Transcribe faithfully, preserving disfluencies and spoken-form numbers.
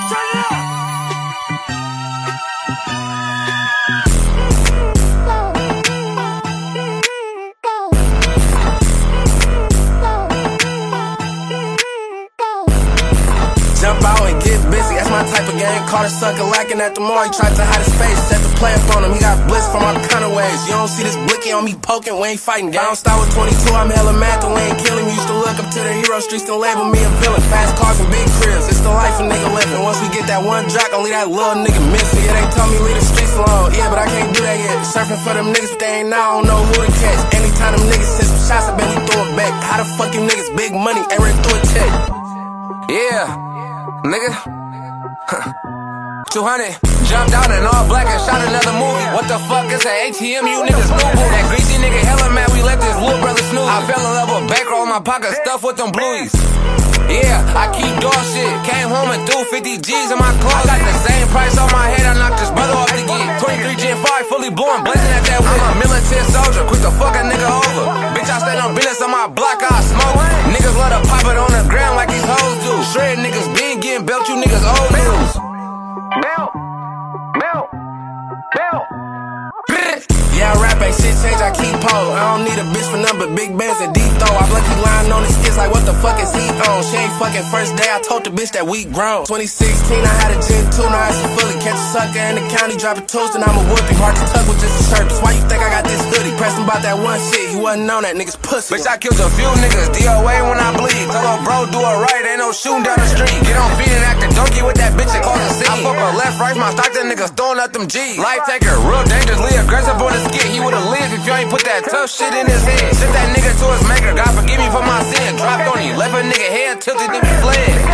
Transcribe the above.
Jump out and get busy, that's my type of game. Caught a sucker lacking at the mall, he tried to hide his face. Set the play up on him, he got bliss from all kind of ways. You don't see this blicky on me poking, we ain't fighting game. I don't start with twenty-two, I'm hella mad that we ain't killing. Used to look up to the hero streets and label me a villain. Fast cars and big cribs, it's the life a nigga living. Once we get that one drop, gon' leave that little nigga missing. Yeah, they told me leave the streets alone, yeah, but I can't do that yet. Surfing for them niggas, but they ain't now, I don't know who to catch. Anytime them niggas send some shots, I bet we throw it back. How the fuck you niggas big money, ain't ready through a check? Yeah, nigga. two hundred, jumped out in all black and shot another movie. What the fuck is that A T M, you niggas new boo? That greasy nigga hella mad, we let this little brother snooze. I fell in love with bankroll in my pocket, stuffed with them blueies. Yeah, I keep dog shit, came home and threw fifty G's in my closet. I got the same price on my head, I knocked this brother off the gig. twenty-three Gen five, fully blowing, blazing at that whip. I'm a militant soldier, quick to fuck a nigga over. Bitch, I stand on business on my block, I smoke. Niggas love to pop it on the ground like these hoes do. Shred niggas been getting belt, you niggas old news. Belt, belt, belt. Yeah, I rap ain't shit change, I keep pole. I don't need a bitch for nothing but big bands and deep throw. I lucky lying on his skits like what the fuck is he on? She ain't fucking first day, I told the bitch that we grown. twenty sixteen, I had a gen two, now it's fully. Catch a sucker in the county, drop a toast, and I'ma whoop him. Hard to tug with just a shirt, that's why you think I got this hoodie. Pressing about that one shit, he wasn't on that nigga's pussy. Bitch, I killed a few niggas, D O A when I bleed. Tell a bro, do it right, ain't no shooting down the street. Get on feet and act a donkey with that bitch and cause a scene. I fuck a left, right, my Stockton niggas throwing up them G's. Life taker, real dangerously aggressive on the skit. He would've lived if you ain't put that tough shit in his head. Sent that nigga to his maker, God forgive me for my sin. Dropped on you, left a nigga head tilted, then we fled.